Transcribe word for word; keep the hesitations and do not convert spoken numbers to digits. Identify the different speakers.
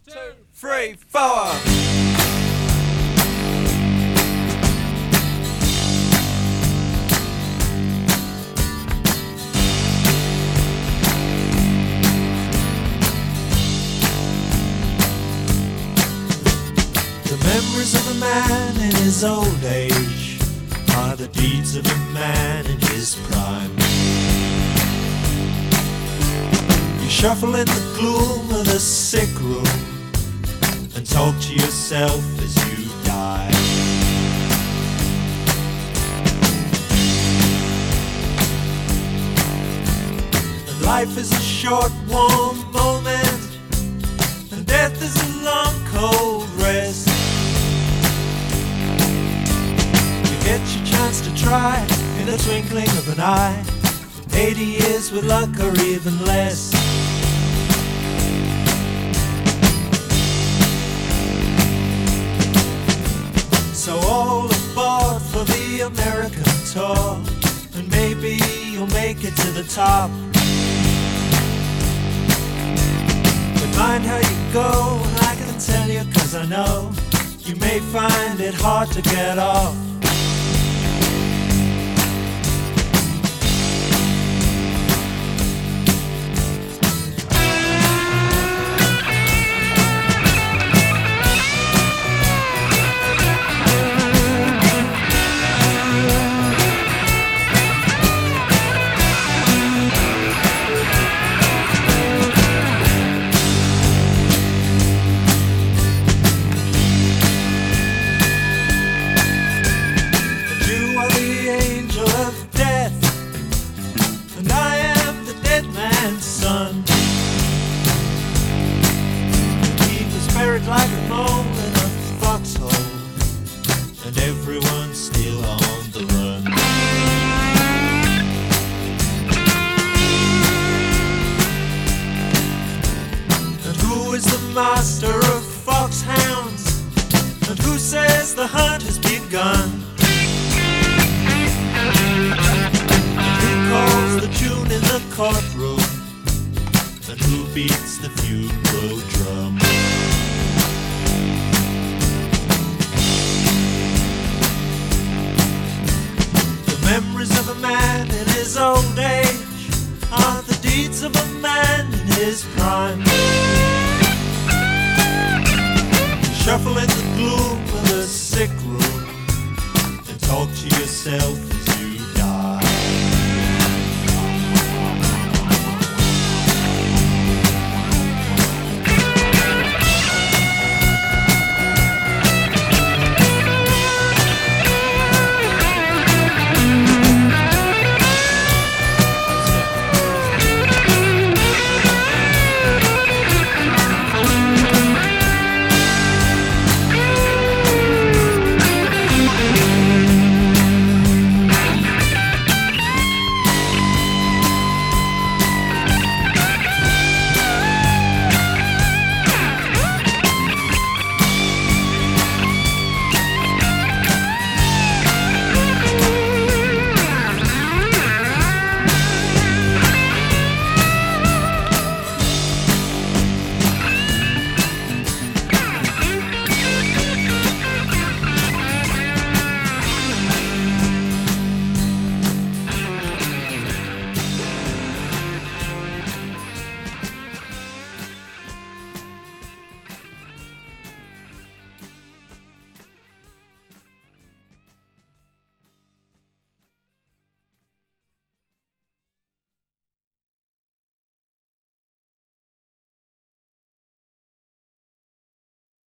Speaker 1: two, three, four.
Speaker 2: The memories of a man in his old age are the deeds of a man in his prime. You shuffle in the gloom of the sick room and talk to yourself as you die. And life is a short, warm moment, and death is a long, cold rest. Get your chance to try in the twinkling of an eye. Eighty years with luck or even less. So all aboard for the American tour, and maybe you'll make it to the top. But mind how you go, and I can tell you, cause I know you may find it hard to get off. Like a mole in a foxhole, and everyone's still on the run. And who is the master of foxhounds? And who says the hunt has begun? And who calls the tune in the courtroom? And who beats the funeral drum? Memories of a man in his old age are the deeds of a man in his prime. You shuffle in the gloom of a sick room and talk to yourself